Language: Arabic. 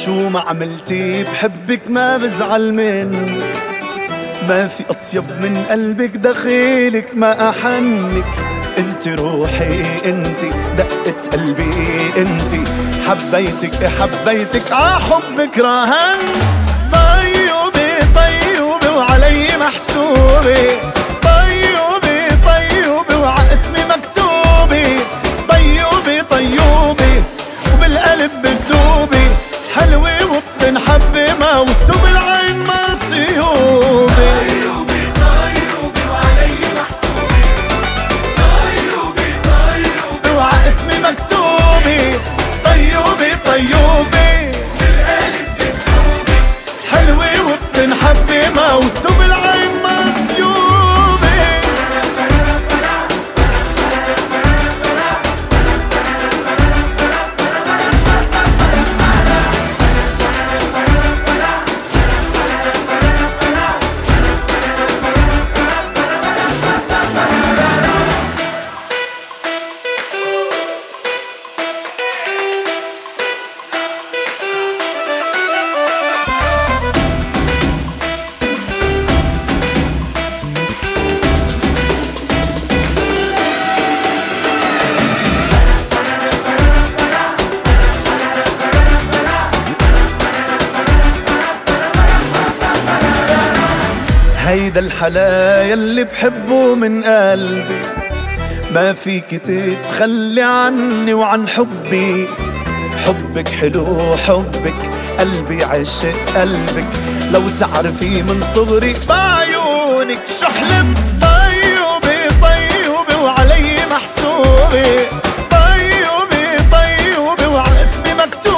شو ما عملتي بحبك ما بزعل منك، ما في أطيب من قلبك دخيلك ما أحنك. انت روحي انت دقة قلبي انت، حبيتك حبيتك حبك راهنت. طيوبي طيوبي وعلي محسوبي، طيوبي طيوبي وع اسمي مكتوبي. طيوبي طيوبي وبالقلب بتدوبي، حلوة وبتنحبي موت وبالعين مصيوبي. طيوبي طيوبي وعلي محسوبي، طيوبي طيوبي وع اسمي مكتوبي. طيوبي طيوبي بالقلب بتدوبي، حلوة وبتنحبي موت وبالعين مصيوبي. هيدا الحلا يلي بحبه من قلبي، ما فيك تتخلي عني وعن حبي. حبك حلو حبك، قلبي عشق قلبك، لو تعرفي من صغري بعيونك شو حلمت. طيوبي طيوبي وعلي محسوبي، طيوبي طيوبي وعلى اسمي مكتوب.